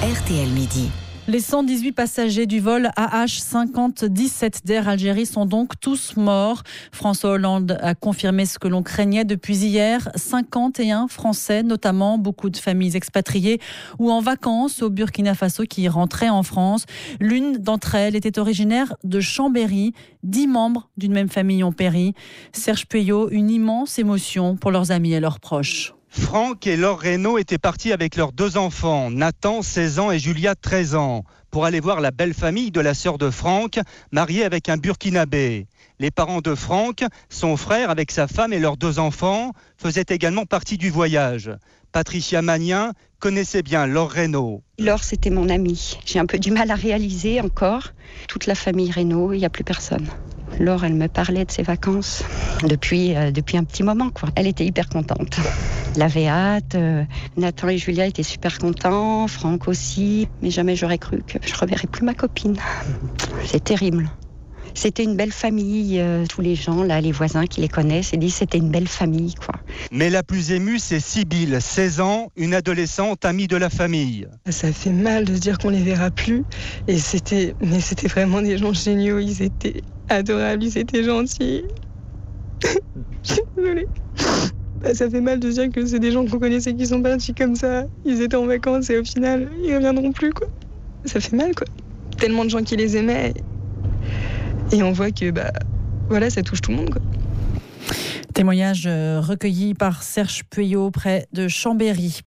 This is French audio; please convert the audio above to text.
RTL Midi. Les 118 passagers du vol AH5017 d'Air Algérie sont donc tous morts. François Hollande a confirmé ce que l'on craignait depuis hier. 51 Français, notamment beaucoup de familles expatriées ou en vacances au Burkina Faso qui rentraient en France. L'une d'entre elles était originaire de Chambéry. 10 membres d'une même famille ont péri. Serge Puyot, une immense émotion pour leurs amis et leurs proches. Franck et Laure Reynaud étaient partis avec leurs 2 enfants, Nathan, 16 ans, et Julia, 13 ans, pour aller voir la belle famille de la sœur de Franck, mariée avec un Burkinabé. Les parents de Franck, son frère avec sa femme et leurs 2 enfants, faisaient également partie du voyage. Patricia Magnin connaissait bien Laure Reynaud. Laure, c'était mon amie. J'ai un peu du mal à réaliser encore. Toute la famille Reynaud, il n'y a plus personne. Laure, elle me parlait de ses vacances depuis un petit moment, quoi. Elle était hyper contente. Elle avait hâte. Nathan et Julia étaient super contents. Franck aussi. Mais jamais j'aurais cru que je reverrais plus ma copine. C'est terrible. C'était une belle famille. Tous les gens, là, les voisins qui les connaissent, ils disent que c'était une belle famille, quoi. Mais la plus émue, c'est Sybille, 16 ans, une adolescente amie de la famille. Ça fait mal de se dire qu'on les verra plus. Et c'était vraiment des gens géniaux. Ils étaient adorables, ils étaient gentils. Je suis désolée. Ça fait mal de se dire que c'est des gens qu'on connaissait qui sont partis comme ça. Ils étaient en vacances et au final, ils reviendront plus, quoi. Ça fait mal, quoi. Tellement de gens qui les aimaient. Et on voit que, voilà, ça touche tout le monde, quoi. Témoignage recueilli par Serge Puyot près de Chambéry.